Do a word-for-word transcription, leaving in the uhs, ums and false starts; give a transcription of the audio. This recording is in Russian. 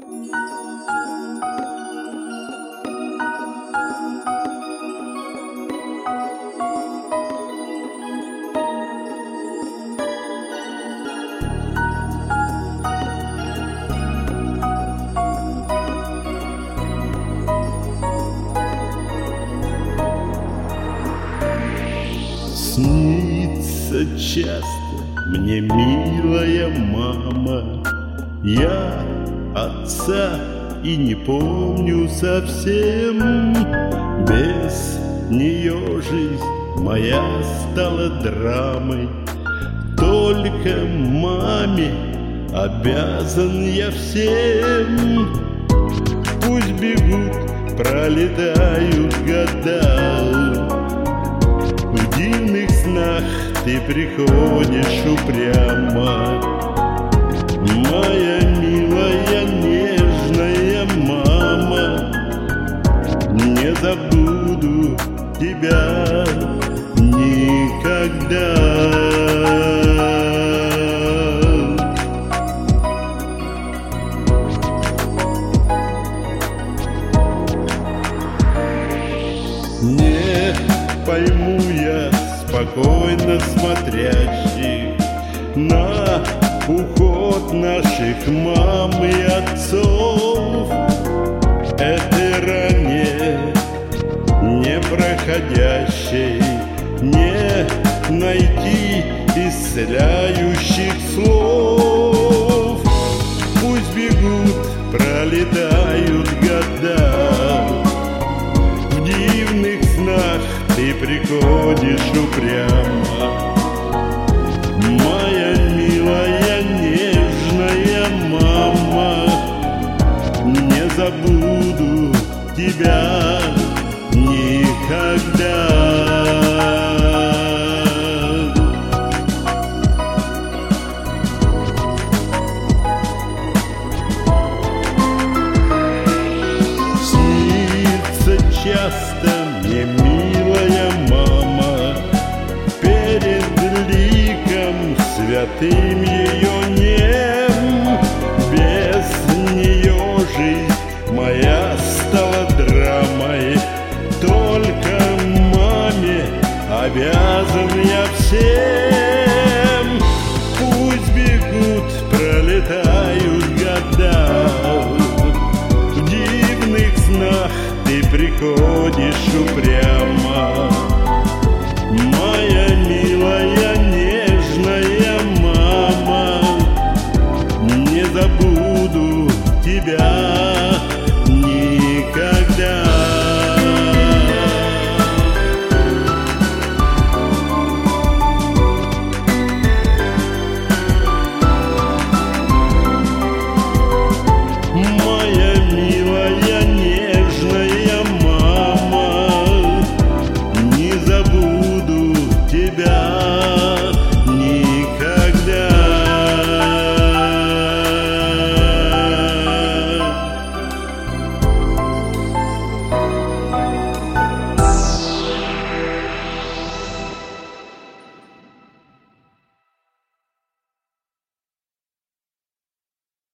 Снится часто мне, милая мама, я отца и не помню совсем. Без нее жизнь моя стала драмой. Только маме обязан я всем. Пусть бегут, пролетают года, в дивных снах ты приходишь упрямо. Моя милая, нежная мама, не забуду тебя никогда. Не пойму я спокойно смотрящих на уход наших мам и отцов. Этой ране непроходящей не найти исцеляющих слов. Пусть бегут, пролетают года, в дивных снах ты приходишь упрямо. Моя милая, нежная мама, не забуду тебя никогда. Снится часто мне, милая мама, перед ликом святым ее нем. Без нее жизнь моя стала драмой. Только маме обязан я всем. Пусть бегут, пролетают года, в дивных снах ты приходишь упрямо. Моя милая, нежная мама, не забуду тебя